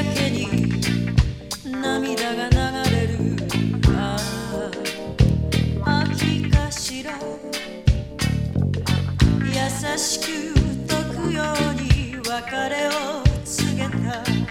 けに涙が流れる。ああ、秋かしら。優しく解くように別れを告げた。